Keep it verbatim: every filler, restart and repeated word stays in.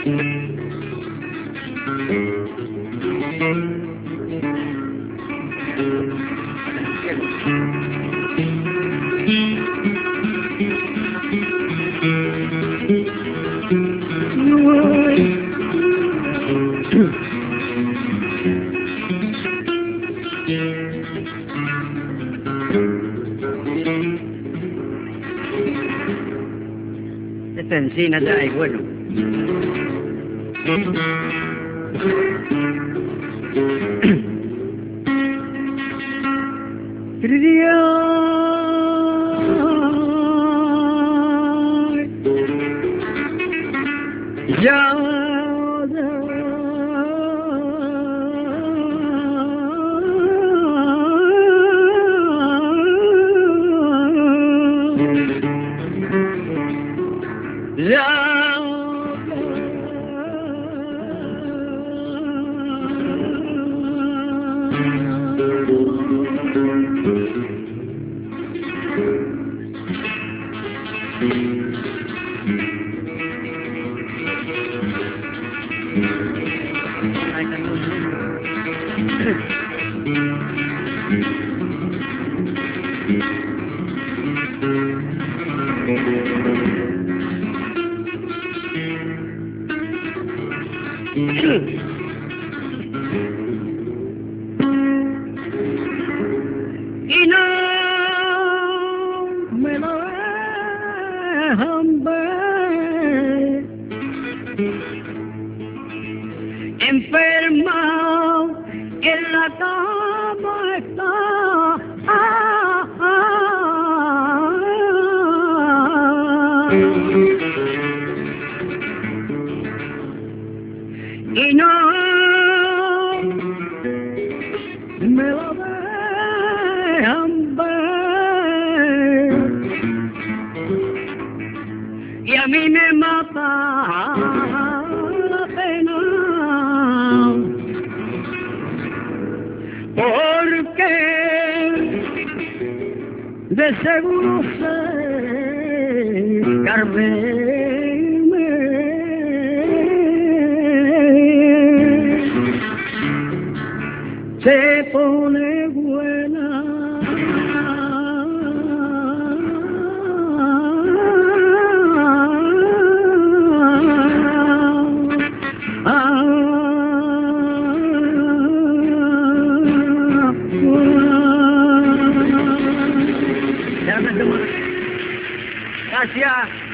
Esta encina ya es bueno. Ya, y no me lo dejan ver, enferma en la cama está, ah, ah, y no me lo dejan ver, y a mí me mata la pena, porque de seguro sé, Carmen, se pone buena. Gracias.